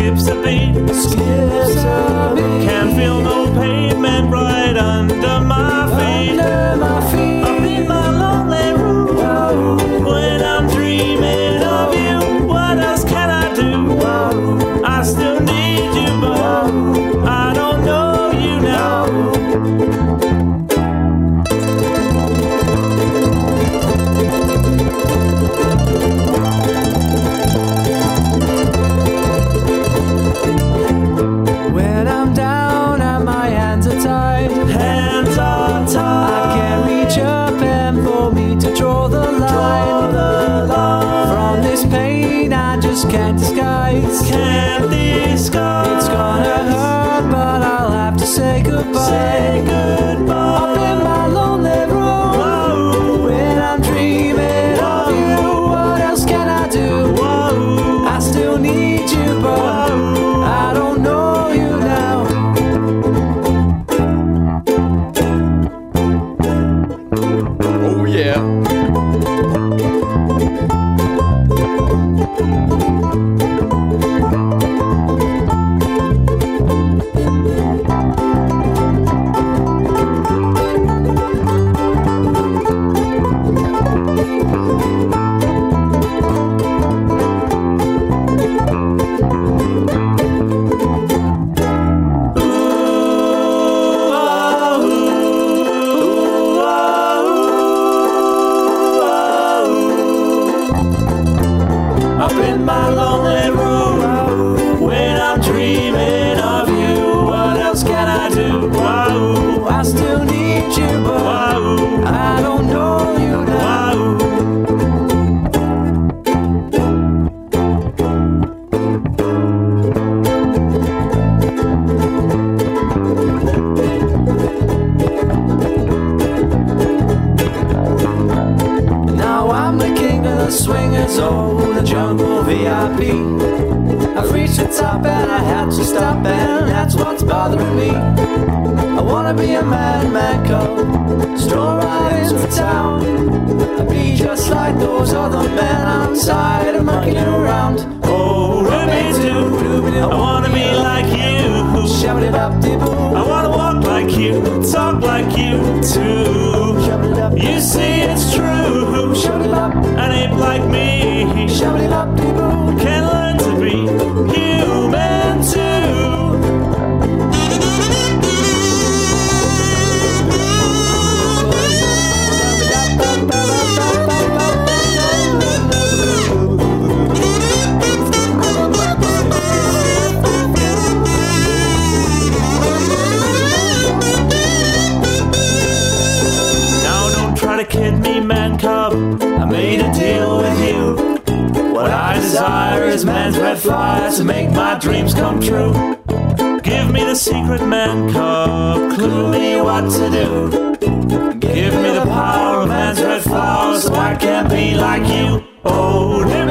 skips a beat. Can't feel no pavement right under my feet. Up in my lonely room, when I'm dreaming of you, what else can I do? I still need you, but I don't know you now. When I'm down and my hands are tied, I can't reach up and for me to draw the line. From this pain I just can't disguise. It's gonna hurt, but I'll have to say goodbye. Up in my lonely room, when I'm dreaming of you, what else can I do? I still need you, but I don't know you now. Oh yeah. Up in my lonely room, when I'm dreaming of you, what else can I do? I still need you, but I don't know you now. Now I'm the king of the swingers zone, the jungle VIP. I've reached the top and I had to stop, and that's what's bothering me. I wanna be a man cub, stroll right into town, and be just like those other men. I'm tired of mucking around. Oh, Ruby doo, I wanna be like you. I wanna walk like you, talk like you too. You see it's true, an ape like me can learn to be human too. Kid me, man cub, I made a deal with you. What I desire is man's red fire to make my dreams come true. Give me the secret, man cub, clue me what to do. Give me the power of man's red flower so I can be like you. Oh,